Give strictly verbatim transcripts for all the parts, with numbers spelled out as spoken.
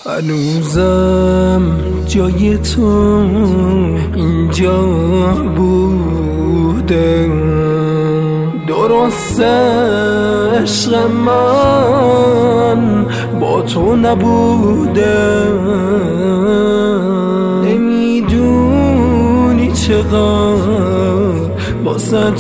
هنوزم جای تو اینجا بوده، درست عشق من با تو نبوده. نمیدونی چقدر واسه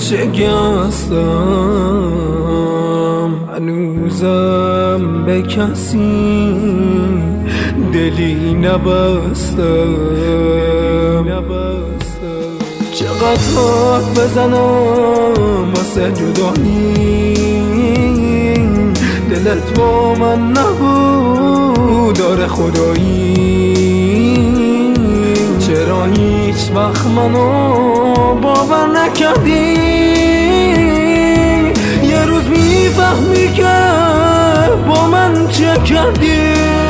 شکستم، هنوزم به کسی دلی نبستم. چقدر حرف بزنم واسه جدایی، دلت با من نبود داره خدایی. چرا هیچ وقت منو باور نکردی؟ یه روز میفهمی که با من چه کردی.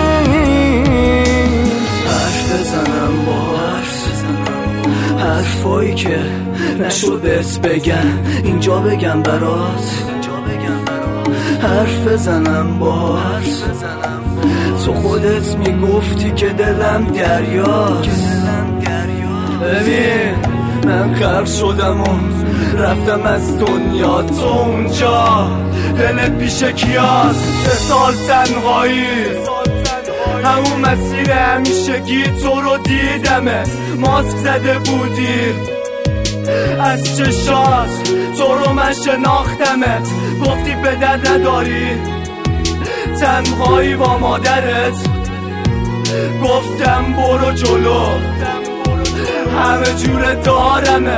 حرف بزنم با حرف، حرفایی که نشد بهت بگم اینجا بگم برات. حرف بزنم با حرف، تو خودت میگفتی که دلم دریاست. ببین من غرق شدم و رفتم از دنیا، تو اونجا دلت پیش کیاست؟ سه سال تنهایی، همون مسیر همیشگی تو رو دیدمه، ماسک زده بودی از چشات، تو رو من شناختمه، گفتی به درد نداری، تنهایی با مادرت، گفتم برو جلو، همه جوره دارمه،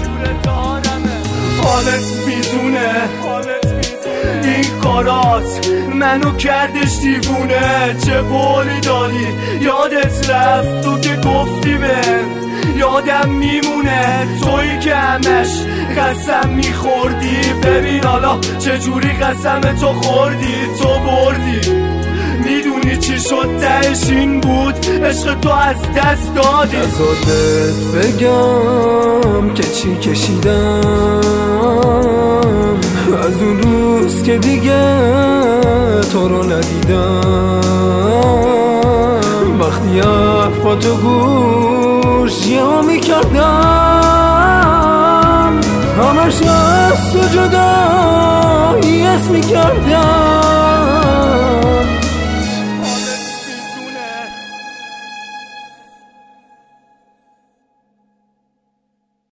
حالت میزونه، این کارات منو کردش دیوونه. چه قولی داری یادت رفت تو که گفتی بهم، یادم میمونه تویی که همش قسم میخوردی. ببین حالا چجوری قسم تو خوردی، تو بردی. میدونی چی شد تهش این بود، عشق تو از دست دادی. نزادت بگم که چی کشیدم از اون روز که دیگه تو رو ندیدم. وقتی حرفاتو گوش یا میکردم، همش از تو جدایی اسم میکردم.